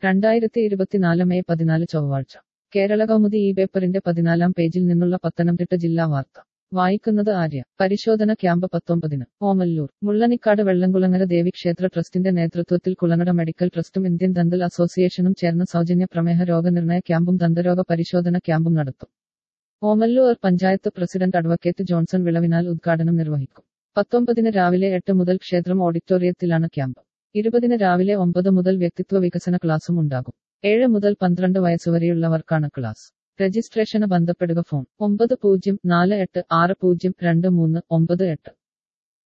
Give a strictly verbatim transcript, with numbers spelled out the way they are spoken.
രണ്ടായിരത്തി ഇരുപത്തിനാല് മെയ് പതിനാല് ചൊവ്വാഴ്ച കേരള കൗമുദി ഈ പേപ്പറിന്റെ പതിനാലാം പേജിൽ നിന്നുള്ള പത്തനംതിട്ട ജില്ലാ വാർത്ത വായിക്കുന്നത് ആര്യ. പരിശോധന ക്യാമ്പ് പത്തൊമ്പതിന് ഓമല്ലൂർ. മുള്ളനിക്കാട് വെള്ളംകുളങ്ങര ദേവീക്ഷേത്ര ട്രസ്റ്റിന്റെ നേതൃത്വത്തിൽ കുളനട മെഡിക്കൽ ട്രസ്റ്റും ഇന്ത്യൻ ദന്തൽ അസോസിയേഷനും ചേർന്ന് സൗജന്യ പ്രമേഹ രോഗനിർണയ ക്യാമ്പും ദന്തരോഗ പരിശോധന ക്യാമ്പും നടത്തും. Omallur panchayat president advocate Johnson Vilavinal ഉദ്ഘാടനം നിർവഹിക്കും. പത്തൊമ്പതിന് രാവിലെ എട്ട് മുതൽ ക്ഷേത്രം ഓഡിറ്റോറിയത്തിലാണ് ക്യാമ്പ്. ഇരുപതിന് രാവിലെ ഒമ്പത് മുതൽ വ്യക്തിത്വ വികസന ക്ലാസും ഉണ്ടാകും. ഏഴ് മുതൽ പന്ത്രണ്ട് വയസ്സുവരെയുള്ളവർക്കാണ് ക്ലാസ്. രജിസ്ട്രേഷന് ബന്ധപ്പെടുക ഫോൺ ഒമ്പത് പൂജ്യം നാല് എട്ട് ആറ് പൂജ്യം രണ്ട് മൂന്ന് ഒമ്പത് എട്ട്.